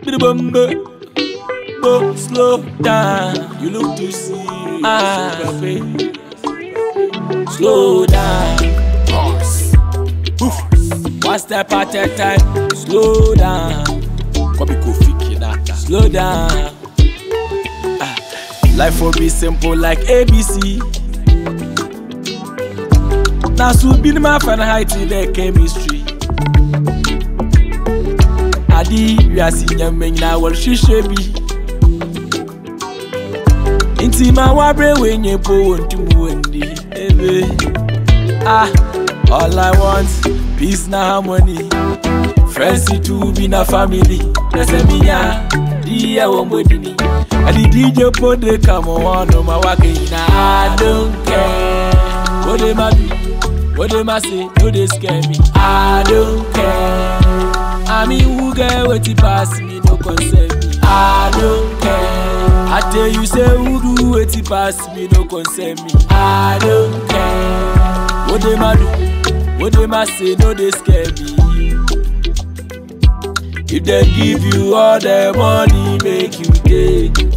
the bumble. Go slow down. You look too serious. Slow down. Horse. One step at a time. Slow down. Slow down. Life will be simple like ABC. Now so be my fan height to the chemistry. Adi we are seeing men now what she should be. Inti ma wabre when you go on to Mundi. All I want peace na harmony. Friends to be na family. That's a minya. Dia wombodini. And the DJ put the come on my walking. I don't care. What they ma do? What they ma say? No they scare me. I don't care. I mean who get what to pass me no concern me. I don't care. I tell you say who do what to pass me no concern me. I don't care. What they ma do? What they ma say? No they scare me. If they give you all the money, make you take.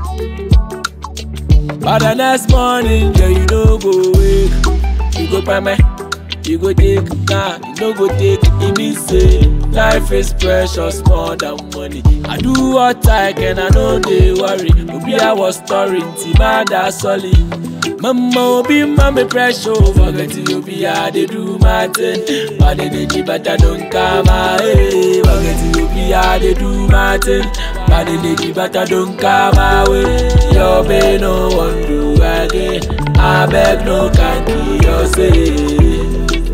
But the next morning, yeah, you no go wake. You go buy me, you go take. Nah, you no go take. It means say life is precious more than money. I do what I can, I know they worry. Obi I was storing, Timada solid. Mama be mommy pressure, forget you be they do my thing. But they keep but I don't come away. Forget you be they do my thing. But they keep but I don't come away. Your baby no one do again. I beg no can't keep your say.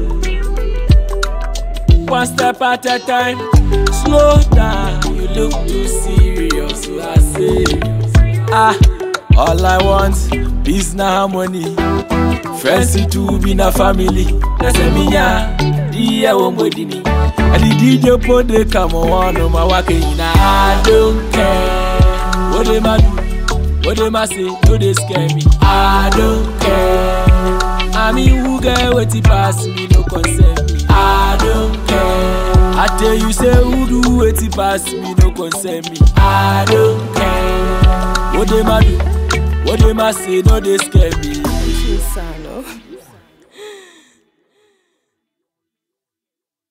One step at a time, slow down. You look too serious, so I say. All I want peace na harmony. Friends to be na family. That's a minya. Dia wombodini. And the DJ put the come on my walking. I don't care. What they ma do? What they ma say? No they scare me. I don't care. I mean who get what to pass me no concern me. I don't care. I tell you say who do what to pass me no concern me. I don't care. What they ma do? What they ma say? No they scare me.